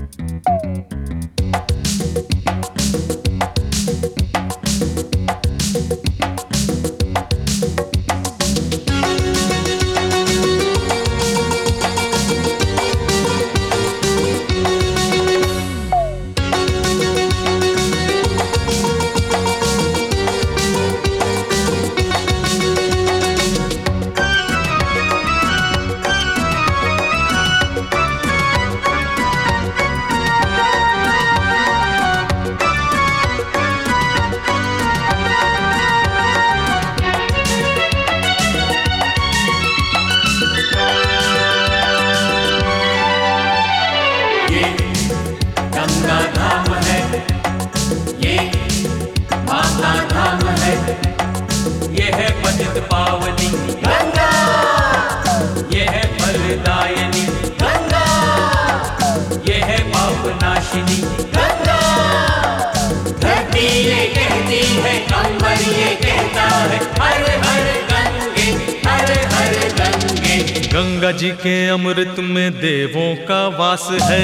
पावनी गंगा, ये है फलदायिनी गंगा, ये है पापनाशिनी गंगा। धरती ये कहती है, अंबर ये कहता है, हर हर गंगे, हर हर गंगे। गंगा जी के अमृत में देवों का वास है,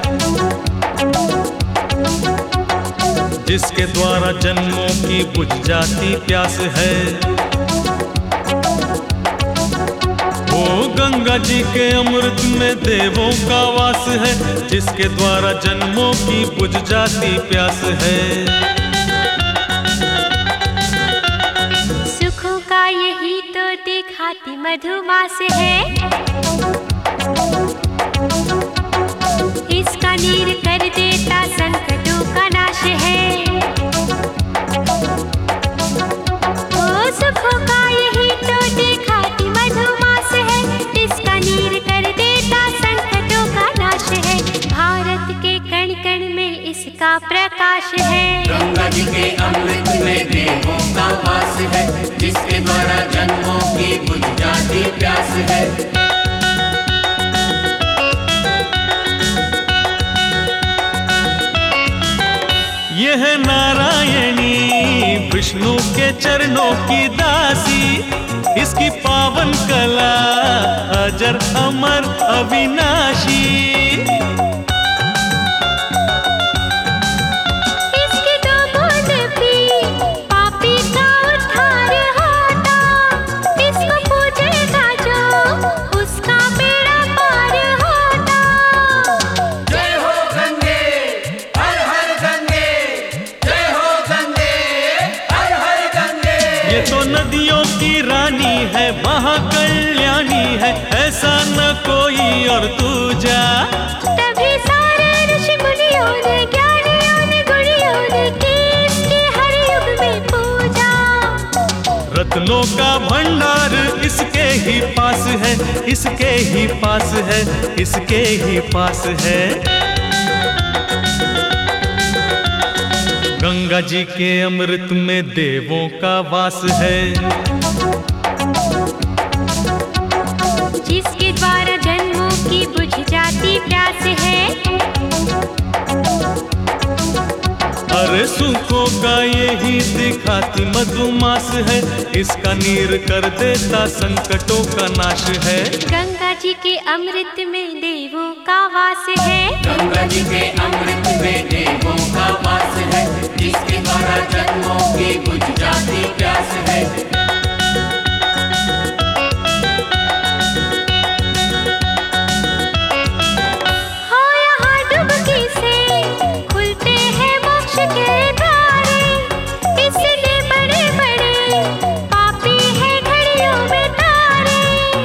जिसके द्वारा जन्मों की बुझ जाती प्यास है। ओ गंगा जी के अमृत में देवों का वास है, जिसके द्वारा जन्मों की बुझ जाती प्यास है। सुखों का यही तो दिखाती मधुमास है, इसका नीर कर देता संकटों का नाश है। ओ सुखों का यही तो दिखाती मधुमास है, इसका नीर कर देता संकटों का नाश है। भारत के कण कण में इसका प्रकाश है। गंगा जी के अमृत में देवों का वास है, जिसके द्वारा जन्मों की बुझ जाती प्यास है। यह नारायणी विष्णु के चरणों की दासी, इसकी पावन कला अजर अमर अविनाशी। इसकी दो बूंद पी पापी का उद्धार होता, इसको पूजेगा जो उसका बेड़ा पार होता। जय हो गंगे, हर हर गंगे, जय हो गंगे, हर हर गंगे। ये तो नदियों की रानी है, महाकल्याणी है, ऐसा न कोई और दूजा। तभी सारे ऋषि मुनियों ने, ज्ञानियों ने, गुणियों ने की इसकी हर युग में पूजा। रत्नों का भंडार इसके ही पास है, इसके ही पास है, इसके ही पास है। गंगा जी के अमृत में देवों का वास है, जिसके द्वारा जन्मों की बुझ जाती प्यास है। अरे सुखों का यही दिखाती मधुमास है, इसका नीर कर देता संकटों का नाश है। गंगा जी के अमृत में देवों का वास है। गंगा जी के अमृत में देवों का वास है, जिसके द्वारा जन्मों की बुझ जाती प्यास है। हो यहाँ डुबकी से खुलते हैं मोक्ष के द्वारे, इसलिए बड़े बड़े पापी हैं घड़ियों में तारे।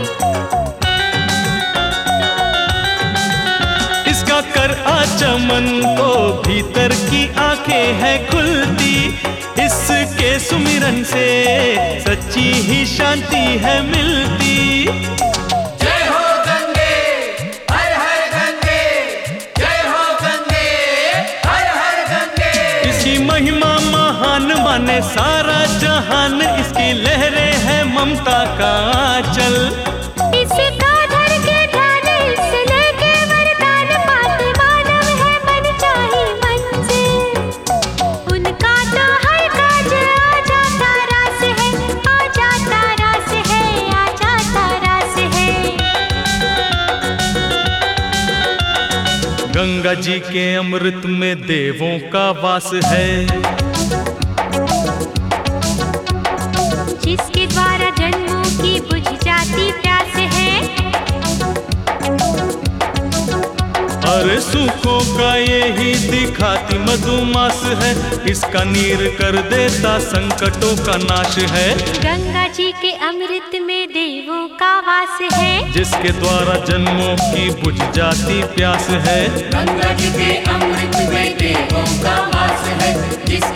इसका कर आचमन तो भीतर की आंखें हैं खुलती, इसके सुमिरन से सच्ची ही शांति है मिलती। जय हो गंगे, हर हर गंगे, जय हो गंगे, हर हर गंगे। इसकी महिमा महान माने सारा जहान, इसकी लहरें हैं ममता का आंचल। इसका धर के ध्यान, इससे लेके वरदान पाते मानव है मन चाहे मंजिल। उनका तो हर काज आ जाता रास है, आ जाता रास है, आ जाता रास है। गंगा जी के अमृत में देवों का वास है, जिसके द्वारा जन्मों की बुझ जाती प्यास है। अरे सुखों का यही दिखाती मधुमास है, इसका नीर कर देता संकटों का नाश है। गंगा जी के अमृत में देवों का वास है, जिसके द्वारा जन्मों की बुझ जाती प्यास है। गंगा जी के अमृत में देवों का वास है, जिसके